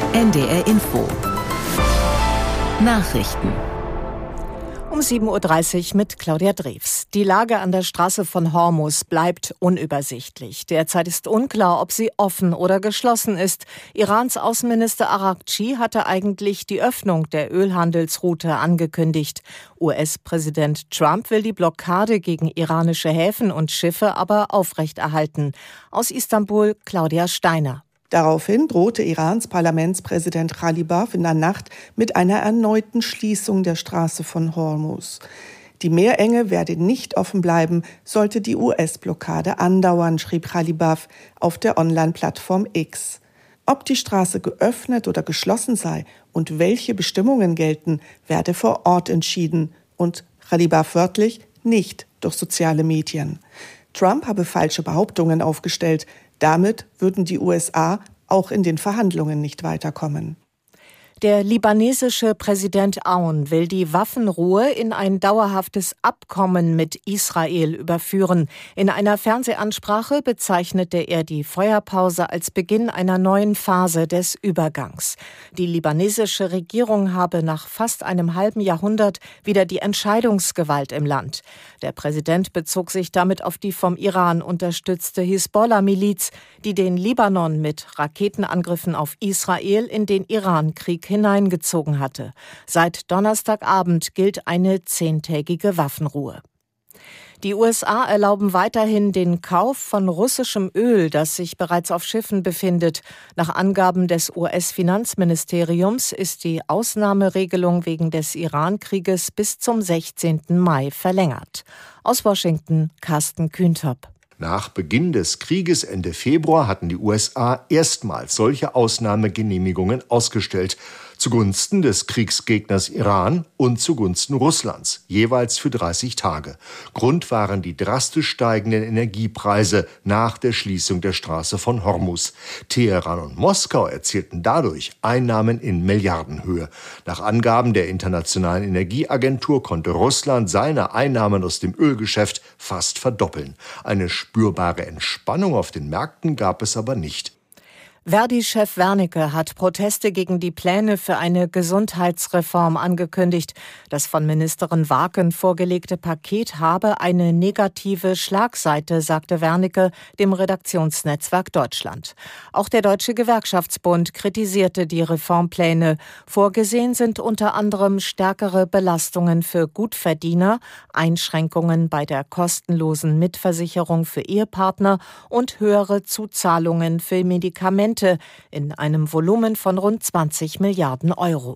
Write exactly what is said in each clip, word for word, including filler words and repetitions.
N D R Info. Nachrichten. Um sieben Uhr dreißig mit Claudia Drews. Die Lage an der Straße von Hormuz bleibt unübersichtlich. Derzeit ist unklar, ob sie offen oder geschlossen ist. Irans Außenminister Araghchi hatte eigentlich die Öffnung der Ölhandelsroute angekündigt. U S-Präsident Trump will die Blockade gegen iranische Häfen und Schiffe aber aufrechterhalten. Aus Istanbul Claudia Steiner. Daraufhin drohte Irans Parlamentspräsident Ghalibaf in der Nacht mit einer erneuten Schließung der Straße von Hormuz. Die Meerenge werde nicht offen bleiben, sollte die U S-Blockade andauern, schrieb Ghalibaf auf der Online-Plattform X. Ob die Straße geöffnet oder geschlossen sei und welche Bestimmungen gelten, werde vor Ort entschieden und Ghalibaf wörtlich nicht durch soziale Medien. Trump habe falsche Behauptungen aufgestellt. Damit würden die U S A auch in den Verhandlungen nicht weiterkommen. Der libanesische Präsident Aoun will die Waffenruhe in ein dauerhaftes Abkommen mit Israel überführen. In einer Fernsehansprache bezeichnete er die Feuerpause als Beginn einer neuen Phase des Übergangs. Die libanesische Regierung habe nach fast einem halben Jahrhundert wieder die Entscheidungsgewalt im Land. Der Präsident bezog sich damit auf die vom Iran unterstützte Hisbollah-Miliz, die den Libanon mit Raketenangriffen auf Israel in den Iran-Krieg hineingezogen hatte. Seit Donnerstagabend gilt eine zehntägige Waffenruhe. Die U S A erlauben weiterhin den Kauf von russischem Öl, das sich bereits auf Schiffen befindet. Nach Angaben des U S-Finanzministeriums ist die Ausnahmeregelung wegen des Iran-Krieges bis zum sechzehnten Mai verlängert. Aus Washington, Carsten Kühntop. Nach Beginn des Krieges Ende Februar hatten die U S A erstmals solche Ausnahmegenehmigungen ausgestellt, zugunsten des Kriegsgegners Iran und zugunsten Russlands, jeweils für dreißig Tage. Grund waren die drastisch steigenden Energiepreise nach der Schließung der Straße von Hormuz. Teheran und Moskau erzielten dadurch Einnahmen in Milliardenhöhe. Nach Angaben der Internationalen Energieagentur konnte Russland seine Einnahmen aus dem Ölgeschäft fast verdoppeln. Eine spürbare Entspannung auf den Märkten gab es aber nicht. Verdi-Chef Wernicke hat Proteste gegen die Pläne für eine Gesundheitsreform angekündigt. Das von Ministerin Waaken vorgelegte Paket habe eine negative Schlagseite, sagte Wernicke dem Redaktionsnetzwerk Deutschland. Auch der Deutsche Gewerkschaftsbund kritisierte die Reformpläne. Vorgesehen sind unter anderem stärkere Belastungen für Gutverdiener, Einschränkungen bei der kostenlosen Mitversicherung für Ehepartner und höhere Zuzahlungen für Medikamente in einem Volumen von rund zwanzig Milliarden Euro.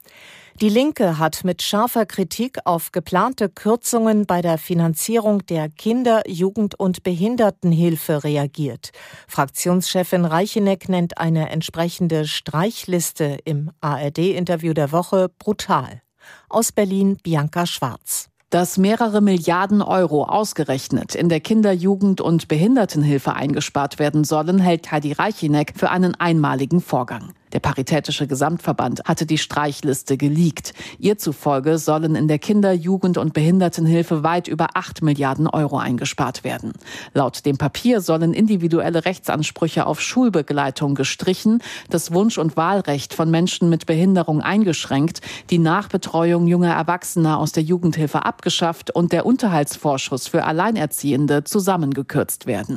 Die Linke hat mit scharfer Kritik auf geplante Kürzungen bei der Finanzierung der Kinder-, Jugend- und Behindertenhilfe reagiert. Fraktionschefin Reicheneck nennt eine entsprechende Streichliste im A R D-Interview der Woche brutal. Aus Berlin Bianca Schwarz. Dass mehrere Milliarden Euro ausgerechnet in der Kinder-, Jugend- und Behindertenhilfe eingespart werden sollen, hält Heidi Reicheneck für einen einmaligen Vorgang. Der Paritätische Gesamtverband hatte die Streichliste geleakt. Ihr zufolge sollen in der Kinder-, Jugend- und Behindertenhilfe weit über acht Milliarden Euro eingespart werden. Laut dem Papier sollen individuelle Rechtsansprüche auf Schulbegleitung gestrichen, das Wunsch- und Wahlrecht von Menschen mit Behinderung eingeschränkt, die Nachbetreuung junger Erwachsener aus der Jugendhilfe abgeschafft und der Unterhaltsvorschuss für Alleinerziehende zusammengekürzt werden.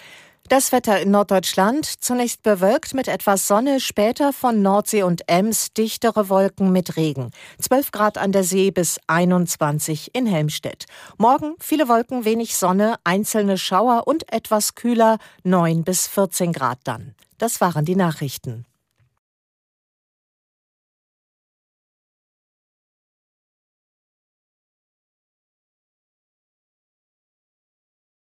Das Wetter in Norddeutschland, zunächst bewölkt mit etwas Sonne, später von Nordsee und Ems dichtere Wolken mit Regen. zwölf Grad an der See bis einundzwanzig in Helmstedt. Morgen viele Wolken, wenig Sonne, einzelne Schauer und etwas kühler, neun bis vierzehn Grad dann. Das waren die Nachrichten.